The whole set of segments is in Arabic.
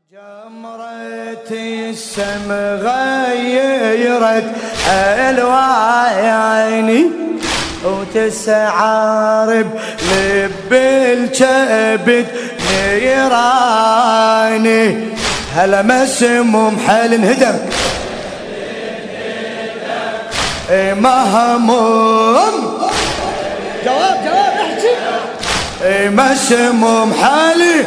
جمرة السم غيرت الوعيني وتسعرب لب الكبد نيراني هلا مسموم حال انهدم مهموم جواب احكي مسموم حالي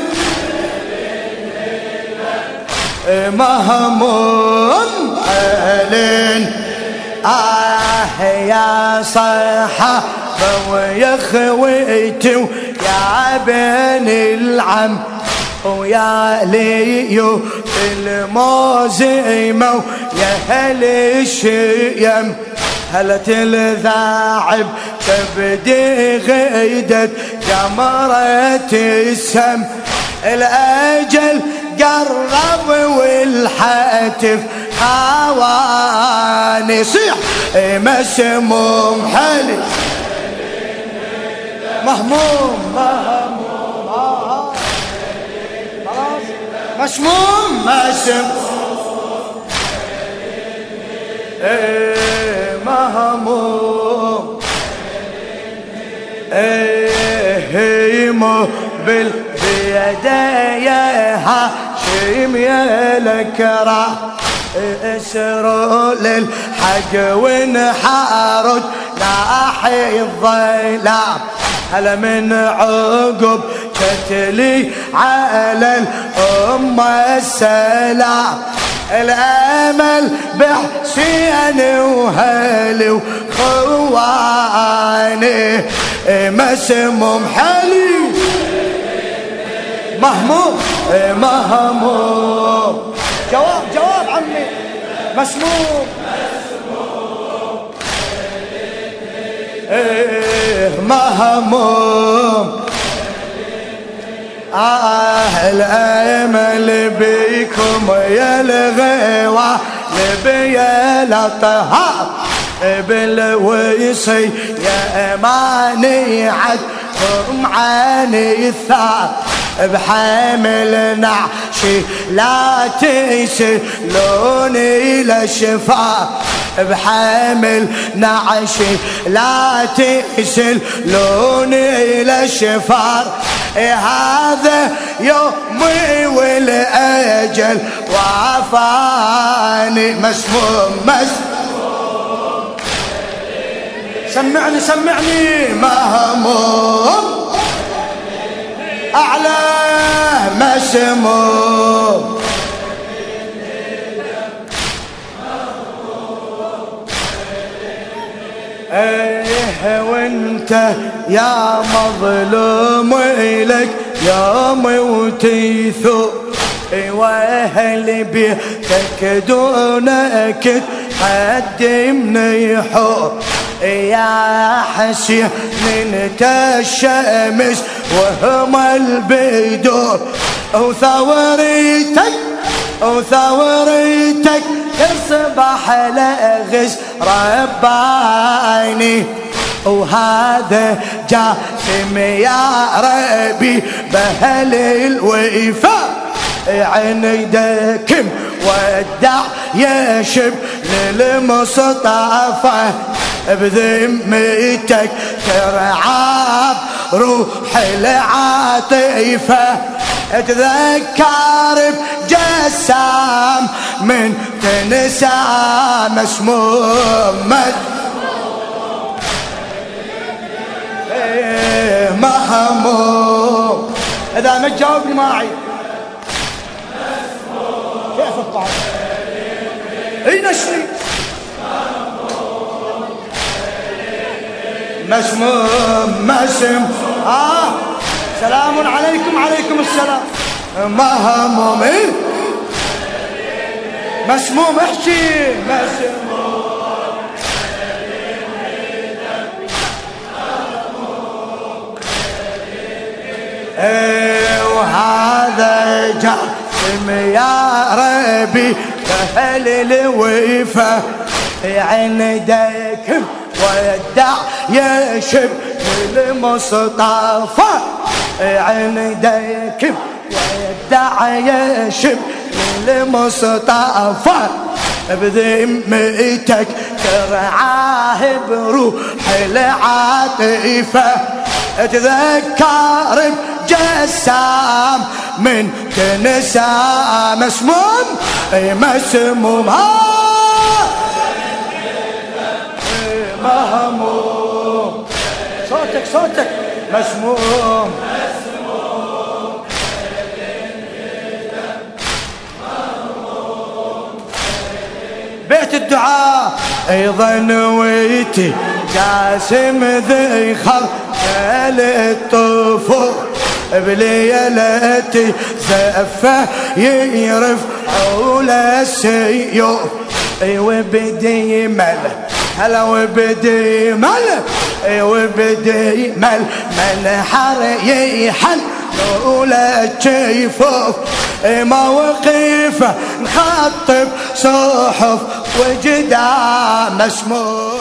مهموم حالين يا صحابة ويا خويتي ويا بن العم ويا ليو الموزيمة ويا هل الشيم هلة الذاعب تبدي غيدت جمرة السم الأجل قرب والحتف حواني صيح مسموم حالي مهموم مسموم مهموم هيمو بالبيديها شيم يلك راح اسروا للحق ونحارج ناحي الظلام هلا من عقب كتلي على الأمة السلام الأمل بحسين وهلي وخواني مسموم حالي مهموم جواب عمي مسموم مهموم الأمل بيكم يا الغيوة لبيا الطهار بالويصي يا أماني عدكم عاني الثار بحامل نعشي لا تسلوني للشفاء بحامل نعشي لا تسلوني للشفار هذا يومي والأجل وعفاني مسموم سمعني مهموم أعلى مسموم وانت يا مظلوم إلك يوم وتيثو واهل بيتك دونك قدمني حب يا حسين انت الشمس وهم البيدور وثوريتك تصبح لغز رباني وهذا جاسم يا ربي بهل الوفاء عندكم ودع يشب للمصطفى بذمتك ترعاب روح العاطفة اتذكر بجسام من تنسى مسموم مهموم إذا ما تجاوبني ما أعيد كيف الطعام اي نشري مسموم سلام عليكم السلام مهموم مسموم احكي وهذا جاسم يا ربي بهل الوفا عندك ودع يشب المصطفى عندك ودع يشب للمصطفى بذمتك ترعاه بروح العاطفة اتذكر بجسام من تنسى مسموم مسموم مهموم صوتك مسموم بيت الدعاء ايضا ويتي جاسم ذي خلق الطفول بليلتي زفه يرف حول السيوف وبدي مل هلا وبدي مل وبدي مل حر يحن لولا تشيفوف موقف نخطب صحف وجدا مسموم